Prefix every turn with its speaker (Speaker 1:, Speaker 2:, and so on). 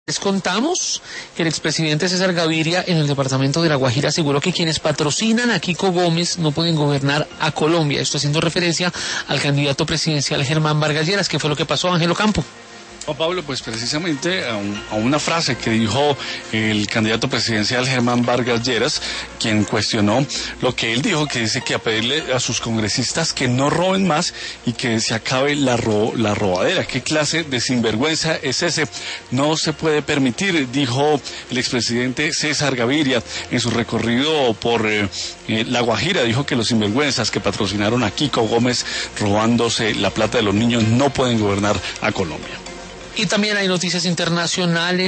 Speaker 1: Les contamos que el expresidente César Gaviria en el departamento de La Guajira aseguró que quienes patrocinan a Kiko Gómez no pueden gobernar a Colombia. Esto haciendo referencia al candidato presidencial Germán Vargas Lleras. ¿Qué fue lo que pasó, Ángelo Campo?
Speaker 2: Juan Pablo, pues precisamente a una frase que dijo el candidato presidencial Germán Vargas Lleras, quien cuestionó lo que él dijo, que dice que a pedirle a sus congresistas que no roben más y que se acabe la robadera. ¿Qué clase de sinvergüenza es ese? No se puede permitir, dijo el expresidente César Gaviria en su recorrido por La Guajira. Dijo que los sinvergüenzas que patrocinaron a Kiko Gómez robándose la plata de los niños no pueden gobernar a Colombia.
Speaker 1: Y también hay noticias internacionales.